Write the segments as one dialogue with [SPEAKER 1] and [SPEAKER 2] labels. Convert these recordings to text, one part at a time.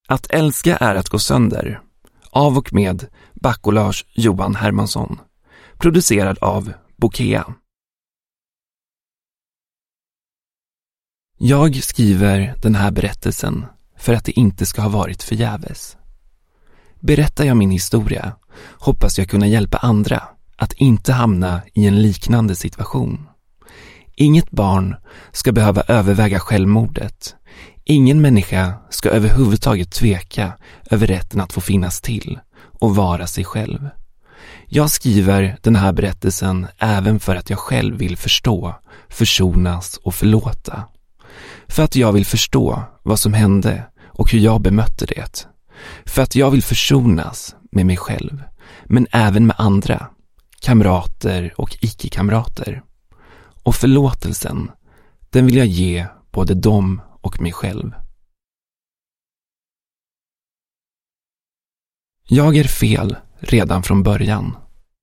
[SPEAKER 1] Att älska är att gå sönder. Av och med Bacolage Johan Hermansson. Producerad av Bokea. Jag skriver den här berättelsen för att det inte ska ha varit förgäves. Berättar jag min historia hoppas jag kunna hjälpa andra att inte hamna i en liknande situation. Inget barn ska behöva överväga självmordet. Ingen människa ska överhuvudtaget tveka över rätten att få finnas till och vara sig själv. Jag skriver den här berättelsen även för att jag själv vill förstå, försonas och förlåta. För att jag vill förstå vad som hände och hur jag bemötte det. För att jag vill försonas med mig själv, men även med andra, kamrater och icke-kamrater. Och förlåtelsen, den vill jag ge både dem och mig själv. Jag är fel redan från början.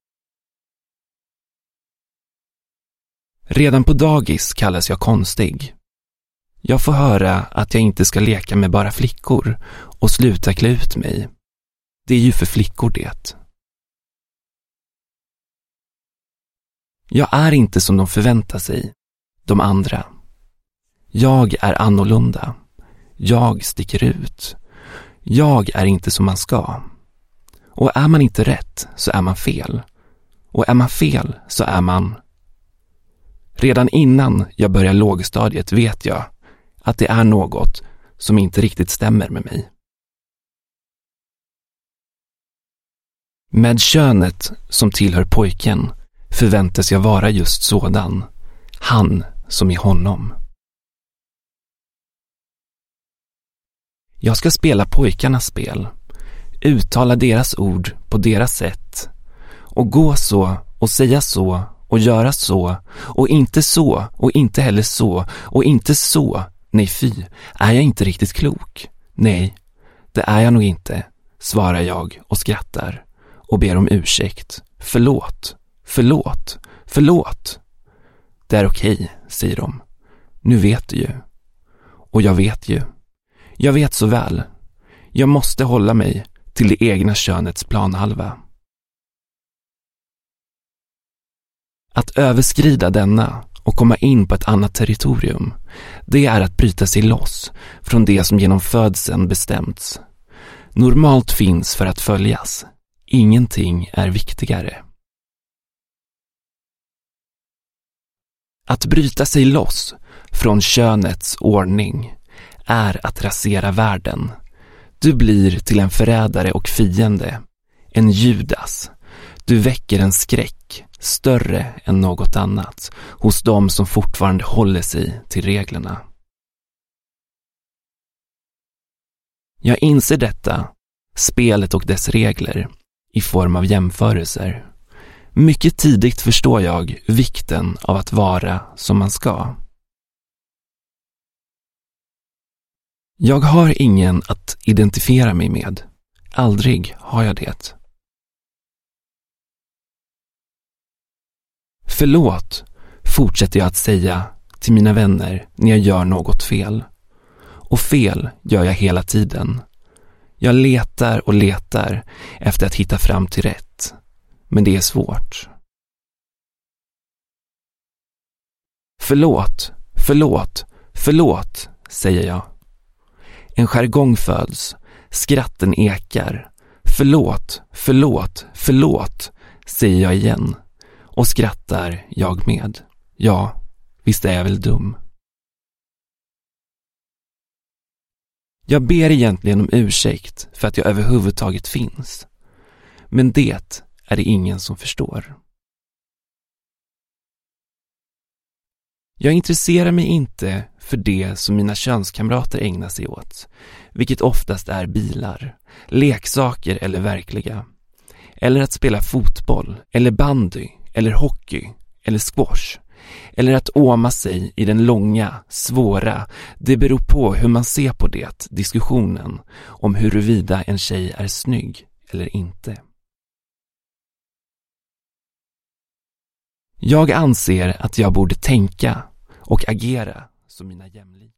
[SPEAKER 1] Redan på dagis kallas jag konstig. Jag får höra att jag inte ska leka med bara flickor och sluta klä ut mig. Det är ju för flickor det. Jag är inte som de förväntar sig, de andra. Jag är annorlunda. Jag sticker ut. Jag är inte som man ska. Och är man inte rätt så är man fel. Och är man fel så är man... Redan innan jag börjar lågstadiet vet jag att det är något som inte riktigt stämmer med mig. Med könet som tillhör pojken förväntas jag vara just sådan. Han som är honom. Jag ska spela pojkarnas spel. Uttala deras ord på deras sätt. Och gå så och säga så och göra så och inte heller så och inte så. Nej fy, är jag inte riktigt klok? Nej, det är jag nog inte, svarar jag och skrattar och ber om ursäkt. Förlåt. Det är okej, säger de. Nu vet du ju. Och jag vet ju. Jag vet så väl. Jag måste hålla mig till det egna könets planhalva. Att överskrida denna och komma in på ett annat territorium, det är att bryta sig loss från det som genom födseln bestämts. Normalt finns för att följas. Ingenting är viktigare. Att bryta sig loss från könets ordning är att rasera världen. Du blir till en förrädare och fiende, en Judas. Du väcker en skräck, större än något annat, hos dem som fortfarande håller sig till reglerna. Jag inser detta, spelet och dess regler, i form av jämförelser. Mycket tidigt förstår jag vikten av att vara som man ska. Jag har ingen att identifiera mig med. Aldrig har jag det. Förlåt, fortsätter jag att säga till mina vänner när jag gör något fel. Och fel gör jag hela tiden. Jag letar och letar efter att hitta fram till rätt. Men det är svårt. Förlåt, säger jag. En jargong föds, skratten ekar. Förlåt, säger jag igen. Och skrattar jag med. Ja, visst är jag väl dum. Jag ber egentligen om ursäkt för att jag överhuvudtaget finns. Men det är det ingen som förstår. Jag intresserar mig inte för det som mina könskamrater ägnar sig åt, vilket oftast är bilar, leksaker eller verkliga. Eller att spela fotboll, eller bandy, eller hockey, eller squash. Eller att åma sig i den långa, svåra, det beror på hur man ser på det, diskussionen om huruvida en tjej är snygg eller inte. Jag anser att jag borde tänka och agera som mina jämlikar.